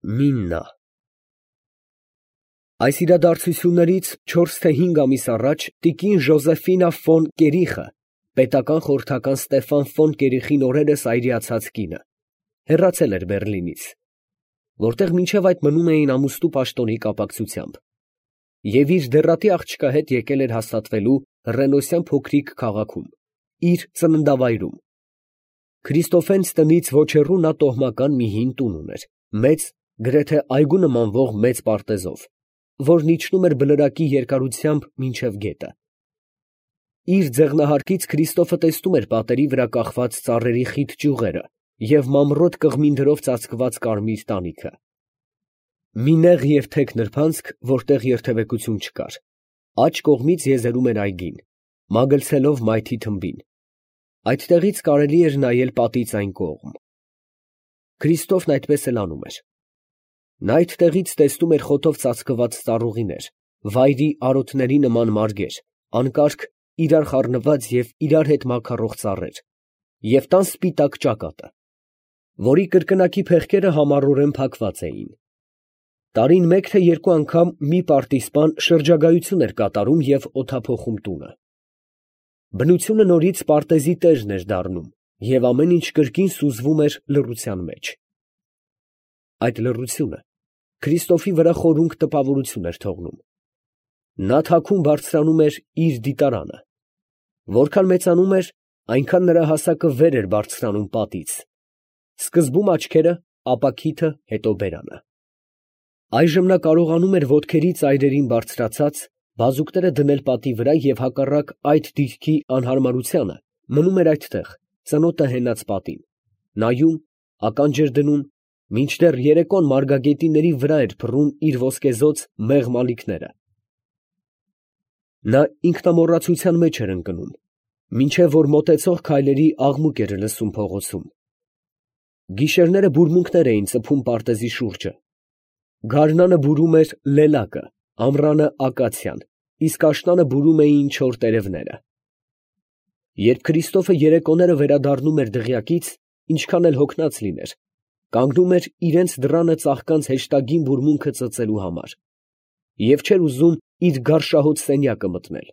Միննա։ Այս իրադարձություններից 4 թե 5 ամիս առաջ տիկին Ժոզեֆինա ֆոն Կերիխը, պետական խորհրդական Ստեֆան ֆոն Կերիխին օրերս այրիացած կինը, հեռացել էր Բեռլինից, որտեղ մինչև այդ մնում էին ամուսնու պաշտոնի կապակցությամբ, և իր դեռատի աղջկա հետ եկել էր հաստատվելու հռենոսյան փոքրիկ քաղաքում, իր ծննդավայրում։ Քրիստոֆենց տնից ոչ հեռու նա տոհմական մի հին տուն ուներ, մեծ, գրեթե այգու նմանվող մեծ պարտեզով, որն իջնում էր բլրակի երկարությամբ մինչև գետը։ Իր ձեղնահարկից Քրիստոֆը տեսնում էր պատերի վրա կախված ծառերի խիտ ճյուղերը և մամռոտ կղմինդրով ծածկված կարմիր տանիքը։ Մի նեղ և թեք նրբանցք, որտեղ երթևեկություն չկար, աջ կողմից եզերում էր այգին, մագլցելով մայթի թմբին։ Այդտեղից կարելի էր նայել պատից այն կողմ։ Քրիստոֆն այդպես էլ անում էր։ Նա այդտեղից տեսնում էր խոտով ծածկված ծառուղիներ, վայրի արոտների նման մարգեր, անկարգ, իրար խառնված և իրար հետ մաքարող ծառեր, և տան սպիտակ ճակատը, որի կրկնակի փեղկերը համառորեն փակված էին։ Տարին մեկ թե երկու անգամ մի պարտիզպան շրջագայություն էր կատարում և օդափոխում տունը։ Բնությունը նորից պարտեզի տերն էր դառնում, և ամեն ինչ կրկին սուզվում էր լռության մեջ։ Այդ լռությունը Քրիստոֆի վրա խորունկ տպավորություն էր թողնում։ Նա թաքուն բարձրանում էր իր դիտարանը։ Որքան մեծանում էր, այնքան նրա հասակը վեր էր բարձրանում պատից, սկզբում աչքերը, ապա քիթը, հետո բերանը։ Այժմ նա կարողանում էր ոտքերի ծայրերին բարձրացած, բազուկները դնել պատի վրա և հակառակ այդ դիրքի անհարմարությանը մնում էր այդտեղ, ծնոտը հենած պատին, նայում, ականջ էր դնում, մինչդեռ երեկոն մարգագետինների վրա էր փռում իր ոսկեզօծ մեղմ ալիքները։ Նա ինքնամոռացության մեջ էր ընկնում, մինչև որ մոտեցող քայլերի աղմուկ էր լսում փողոցում։ Գիշերները բուրմունքներ էին ծփում պարտեզի շուրջը։ Գարնանը բուրում էր լելակը, ամռանը ակացիան, իսկ աշնանը բուրում էին չոր տերևները։ Երբ Քրիստոֆը երեկոները վերադառնում էր դղյակից, ինչքան էլ հոգնած լիներ, կանգնում էր իրենց դռանը ծաղկանց հեշտագին բուրմունքը ծծելու համար և չէր ուզում իր գարշահոտ սենյակը մտնել։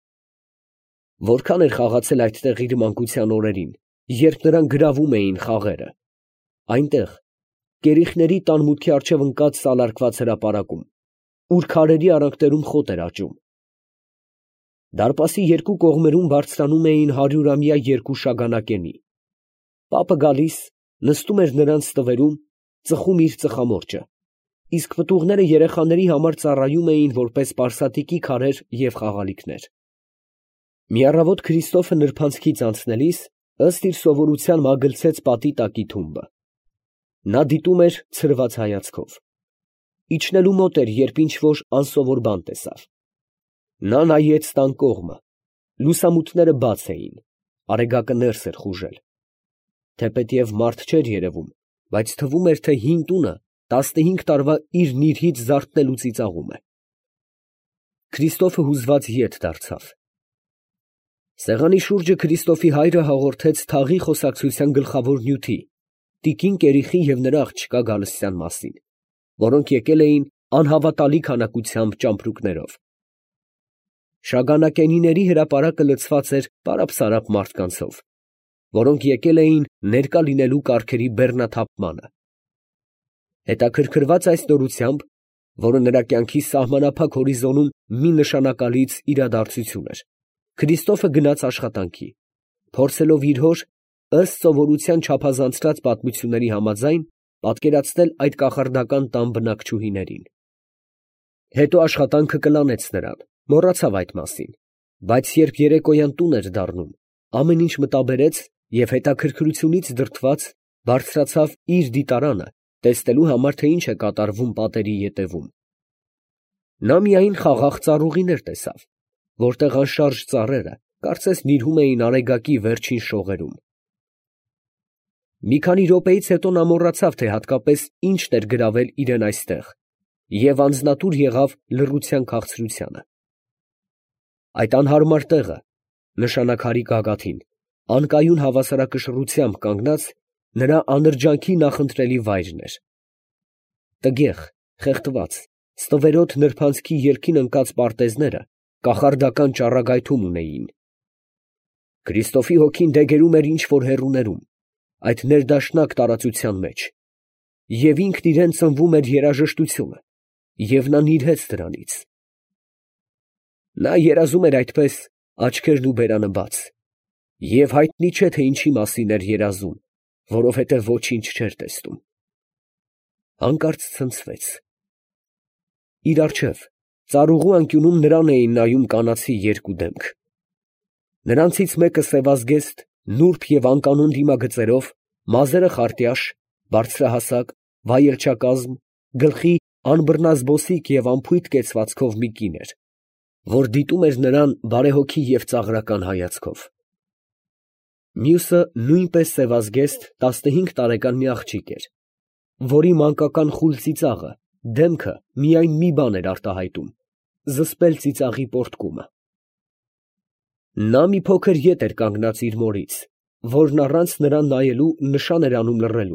Որքան էր խաղացել այդտեղ իր մանկության օրերին, երբ նրան գրավում էին խաղերը, այնտեղ, կերիխների տան մուտքի առջև ընկած սալարկված հրապարակում, ուր քարերի արանքներում խոտ էր աճում։ Դարպասի երկու կողմերում բարձրանում էին 100-ամյա երկու շագանակենի։ Պապը գալիս, նստում էր նրանց ստվերում, ծխում իր ծխամորճը, իսկ պտուղները երեխաների համար ծառայում էին որպես պարսատիկի քարեր և խաղալիքներ։ Մի առավոտ Քրիստոֆը նրբանցքից անցնելիս, ըստ իր սովորության մագլցեց պատի տակի թումբը։ Նա դիտում էր ցրված հայացքով։ Իջնելու մոտ էր, երբ ինչ֊որ անսովոր բան տեսավ։ Նա նայեց տան կողմը, լուսամուտները բաց էին, արեգակը ներս էր խուժել։ Թեպետև մարդ չէր երևում, բայց թվում էր, թե հին տունը 15 տարվա իր նիրհից զարթնելու ծիծաղում է։ Քրիստոֆը հուզված ետ դարձավ։ Սեղանի շուրջը Քրիստոֆի հայրը հաղորդեց թաղի խոսակցության գլխավոր նյութի, տիկին Կերիխի և նրա աղջկա գալստյան մասին, որոնք եկել էին անհավատալի քանակությամբ ճամպրուկներով։ Շագանակենիների հրապարակը լցված էր պարապ֊սարապ մարդկանցով, որոնք եկել էին ներկա լինելու կառքերի բեռնաթափմանը։ Հետաքրքրված այս նորությամբ, որը նրա կյանքի սահմանափակ հորիզոնում մի նշանակալից իրադարձություն էր, Քրիստոֆը գնաց աշխատանքի, փորձելով իր հոր, ըստ սովորության չափազանցած պատմությունների համաձայն, պատկերացնել այդ կախարդական տան բնակչուհիներին։ Հետո աշխատանքը կլանեց նրան, մոռացավ այդ մասին, բայց երբ երեկոյան տուն էր դառնում, ամեն ինչ մտաբերեց և հետաքրքրությունից դրդված բարձրացավ իր դիտարանը, տեսնելու համար, թե ինչ է կատարվում պատերի ետևում։ Նա միայն խաղաղ ծառուղիներ տեսավ, որտեղ անշարժ ծառերը կարծես նիրհում էին արեգակի վերջին շողերում։ Մի քանի րոպեից հետո նա մոռացավ, թե հատկապես ինչն էր գրավել իրան այստեղ, և անձնատուր եղավ լռության քաղցրությանը։ Այդ անհարմար տեղը, նշանաքարի գագաթին, անկայուն հավասարակշռությամբ կանգնած, նրա անրջանքի նախընտրելի վայրն էր։ Տգեղ, խեղդված, ստվերոտ նրբանցքի ելքին ընկած պարտեզները կախարդական ճառագայթում ունեին։ Քրիստոֆի հոգին դեգերում էր ինչ-որ հեռուներում, այդ ներդաշնակ տարածության մեջ, և ինքն իրեն ծնվում էր երաժշտությունը, և նա նիրհեց դրանից։ Նա երազում էր այդպես, աչքերն ու բերանը բաց, և հայտնի չէ, թե ինչի մասին էր երազում, որովհետև ոչինչ չէր տեսնում։ Հանկարծ ցնցվեց։ Իր առջև, ծառուղու անկյունում նրան էին նայում կանացի երկու դեմք։ Նրանցից մեկը սևազգեստ, նուրբ և անկանոն դիմագծերով, մազերը խարտյաշ, բարձրահասակ, վայելչակազմ, գլխի անբռնազբոսիկ և անփույթ կեցվածքով մի կին էր, որ դիտում էր նրան բարեհոգի և ծաղրական հայացքով։ Մյուսը նույնպես սևազգեստ 15 տարեկան մի աղջիկ էր, որի մանկական խուլ ծիծաղը, դեմքը միայն մի բան էր արտահայտում՝ զսպել ծիծաղի պոռթկումը։ Նա մի փոքր ետ էր կանգնած իր մորից, որն առանց նրան նայելու նշան էր անում լռելու։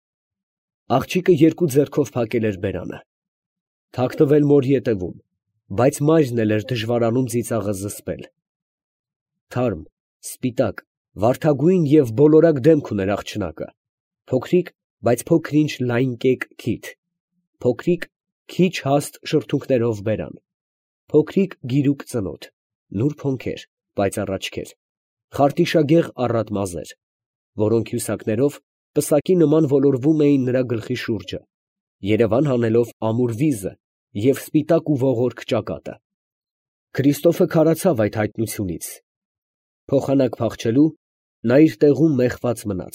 Աղջիկը երկու ձեռքով փակել էր բերանը, թաքնվել մորի ետևում, բայց մայրն էլ էր դժվարանում ծիծաղը զսպել։ Թարմ, սպիտակ, վարդագույն և բոլորակ դեմք ուներ աղջնակը, փոքրիկ, բայց փոքր-ինչ լայն կեկ քիթ, փոքրիկ, քիչ հաստ շրթունքներով բերան, փոքրիկ գիրուկ ծնոտ, նուրբ հոնքեր, պայծառ աչքեր, խարտիշագեղ առատ մազեր, որոնք հյուսակներով պսակի նման ոլորվում էին նրա գլխի շուրջը, երևան հանելով ամուր վիզը և սպիտակ ու ողորկ ճակատը։ Քրիստոֆը քարացավ այդ հայտնությունից։ Փոխանակ փախչելու նա իր տեղում մեխված մնաց։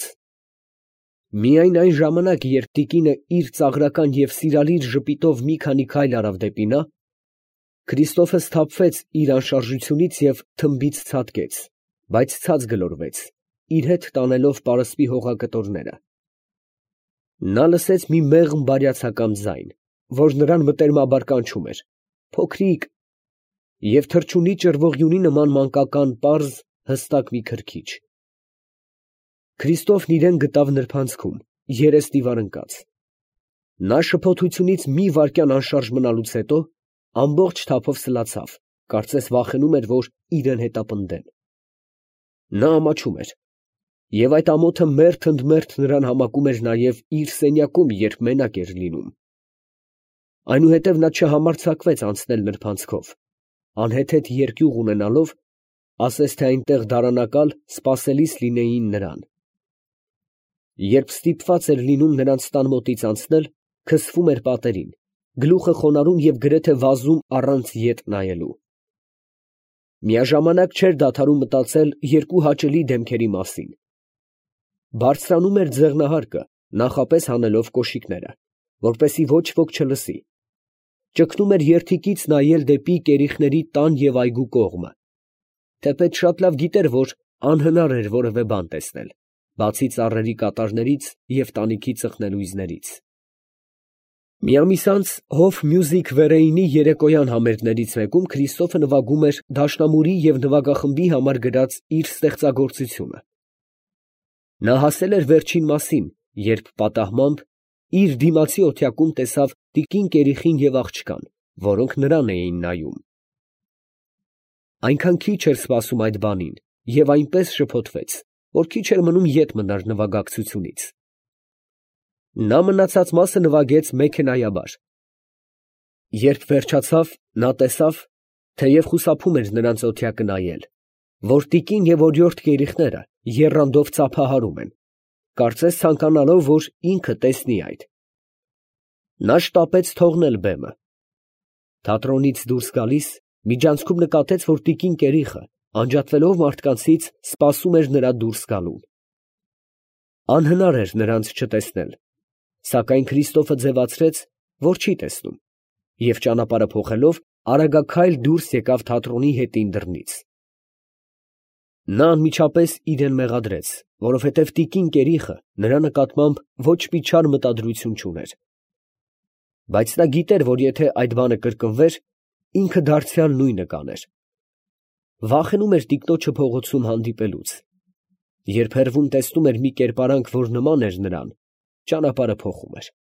Միայն այն ժամանակ, երբ տիկինը իր ծաղրական և սիրալիր ժպիտով մի քանի քայլ արավ դեպի նա, Քրիստոֆը սթափվեց իր անշարժությունից և թմբից ցատկեց, բայց ցած գլորվեց, իր հետ տանելով պարսպի հողակտորները։ Նա լսեց մի մեղմ բարյացակամ ձայն, որ նրան մտերմաբար կանչում էր. «Փոքրիկ», և թռչունի ճռվողյունի նման մանկական պարզ, հստակ մի քրքիջ։ Քրիստոֆն իրան գտավ նրբանցքում, երեսնիվար ընկած։ Նա շփոթությունից մի վայրկյան անշարժ մնալուց հետո ամբողջ թափով սլացավ, կարծես վախենում էր, որ իրան հետապնդեն։ Նա ամաչում էր, և այդ ամոթը մերթ ընդ մերթ նրան համակում էր նաև իր սենյակում, երբ մենակ էր լինում։ Այնուհետև նա չհամարձակվեց անցնել նրբանցքով, անհեթեթ երկյուղ ունենալով, ասես թե այնտեղ դարանակալ սպասելիս լինեին նրան։ Երբ ստիպված էր լինում նրանց տան մոտից անցնել, քսվում էր պատերին, գլուխը խոնարհում և գրեթե վազում առանց ետ նայելու։ Միաժամանակ չէր դադարում մտածել երկու հաճելի դեմքերի մասին։ Բարձրանում էր ձեղնահարկը, նախապես հանելով կոշիկները, որպեսզի ոչ ոք չլսի։ Ճգնում էր երդիկից նայել դեպի կերիխների տան և այգու կողմը, թեպետ շատ լավ գիտեր, որ անհնար էր որևէ բան տեսնել, բացի ծառերի կատարներից և տանիքի ծխնելույզներից։ Մի ամիս անց Հոֆ Մյուզիք Վերեյնի երեկոյան համերգներից մեկում Քրիստոֆը նվագում էր դաշնամուրի և նվագախմբի համար գրած իր ստեղծագործությունը։ Նա հասել էր վերջին մասին, երբ պատահմամբ իր դիմացի օթյակում տեսավ տիկին կերիխին և աղջկան, որոնք նրան էին նայում։ Այնքան քիչ էր սպասում այդ բանին և այնպես շփոթվեց, որ քիչ էր մնում ետ մնար նվագակցությունից։ Նա մնացած մասը նվագեց մեքենայաբար։ Երբ վերջացավ, նա տեսավ, թեև խուսափում էր նրանց օթյակը նայել, որ տիկին և օրիորդ կերիխները եռանդով ծափահարում են, կարծես ցանկանալով, որ ինքը տեսնի այդ։ Նա շտապեց թողնել բեմը։ Թատրոնից դուրս գալիս, միջանցքում նկատեց, որ տիկին կերիխը, անջատվելով մարդկանցից, սպասում էր նրա դուրս գալուն։ Անհնար էր նրանց չտեսնել, սակայն Քրիստոֆը ձևացրեց, որ չի տեսնում, և ճանապարհը փոխելով, արագաքայլ դուրս եկավ թատրոնի հետին դռնից։ Նա անմիջապես իրան մեղադրեց, որովհետև տիկին կերիխը նրա նկատմամբ ոչ մի չար մտադրություն չուներ։ Բայց նա գիտեր, որ եթե այդ բանը կրկնվեր, ինքը դարձյալ նույնը կաներ։ Վախենում էր տիկնոջը փողոցում հանդիպելուց։ Երբ հեռվում տեսնում էր մի կերպարանք, որ նման էր նրան, ճանապարհը փոխում էր։